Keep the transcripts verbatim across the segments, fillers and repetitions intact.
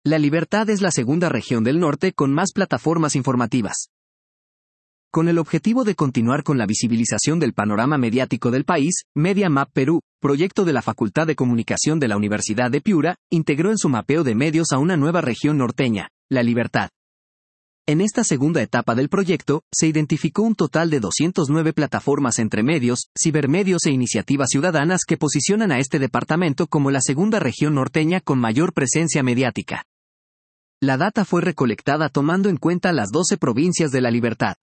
La Libertad es la segunda región del norte con más plataformas informativas. Con el objetivo de continuar con la visibilización del panorama mediático del país, MediaMap Perú, proyecto de la Facultad de Comunicación de la Universidad de Piura, integró en su mapeo de medios a una nueva región norteña, La Libertad. En esta segunda etapa del proyecto, se identificó un total de doscientas nueve plataformas entre medios, cibermedios e iniciativas ciudadanas que posicionan a este departamento como la segunda región norteña con mayor presencia mediática. La data fue recolectada tomando en cuenta las doce provincias de La Libertad.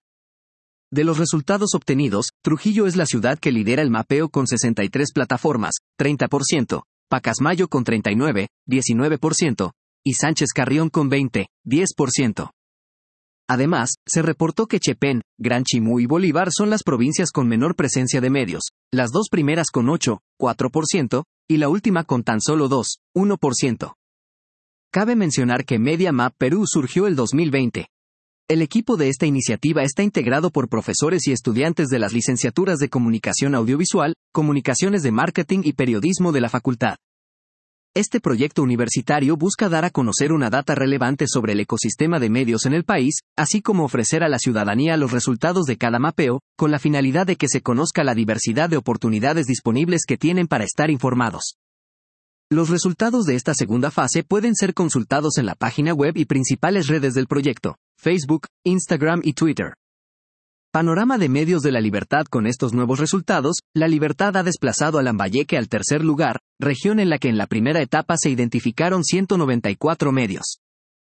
De los resultados obtenidos, Trujillo es la ciudad que lidera el mapeo con sesenta y tres plataformas, treinta por ciento, Pacasmayo con treinta y nueve, diecinueve por ciento, y Sánchez Carrión con veinte, diez por ciento. Además, se reportó que Chepén, Gran Chimú y Bolívar son las provincias con menor presencia de medios, las dos primeras con ocho, cuatro por ciento, y la última con tan solo dos, uno por ciento. Cabe mencionar que MediaMap Perú surgió el dos mil veinte. El equipo de esta iniciativa está integrado por profesores y estudiantes de las licenciaturas de Comunicación Audiovisual, Comunicaciones de Marketing y Periodismo de la Facultad. Este proyecto universitario busca dar a conocer una data relevante sobre el ecosistema de medios en el país, así como ofrecer a la ciudadanía los resultados de cada mapeo, con la finalidad de que se conozca la diversidad de oportunidades disponibles que tienen para estar informados. Los resultados de esta segunda fase pueden ser consultados en la página web y principales redes del proyecto, Facebook, Instagram y Twitter. Panorama de medios de La Libertad. Con estos nuevos resultados, La Libertad ha desplazado a Lambayeque al tercer lugar, región en la que en la primera etapa se identificaron ciento noventa y cuatro medios.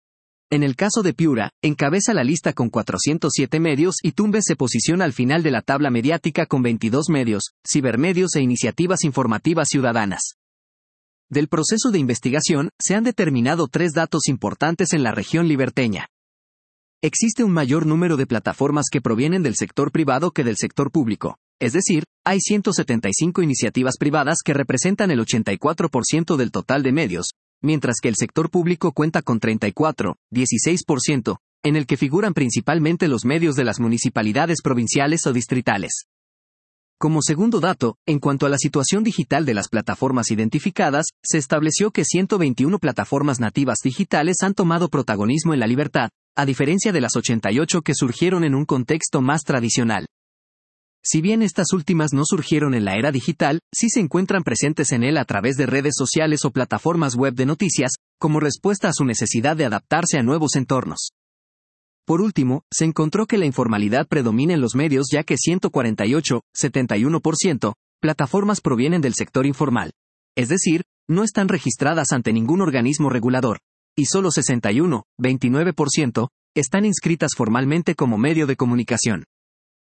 En el caso de Piura, encabeza la lista con cuatrocientos siete medios y Tumbes se posiciona al final de la tabla mediática con veintidós medios, cibermedios e iniciativas informativas ciudadanas. Del proceso de investigación, se han determinado tres datos importantes en la región liberteña. Existe un mayor número de plataformas que provienen del sector privado que del sector público, es decir, hay ciento setenta y cinco iniciativas privadas que representan el ochenta y cuatro por ciento del total de medios, mientras que el sector público cuenta con treinta y cuatro, dieciséis por ciento, en el que figuran principalmente los medios de las municipalidades provinciales o distritales. Como segundo dato, en cuanto a la situación digital de las plataformas identificadas, se estableció que ciento veintiuna plataformas nativas digitales han tomado protagonismo en La Libertad, a diferencia de las ochenta y ocho que surgieron en un contexto más tradicional. Si bien estas últimas no surgieron en la era digital, sí se encuentran presentes en él a través de redes sociales o plataformas web de noticias, como respuesta a su necesidad de adaptarse a nuevos entornos. Por último, se encontró que la informalidad predomina en los medios ya que ciento cuarenta y ocho, setenta y uno por ciento, plataformas provienen del sector informal. Es decir, no están registradas ante ningún organismo regulador. Y solo sesenta y uno, veintinueve por ciento, están inscritas formalmente como medio de comunicación.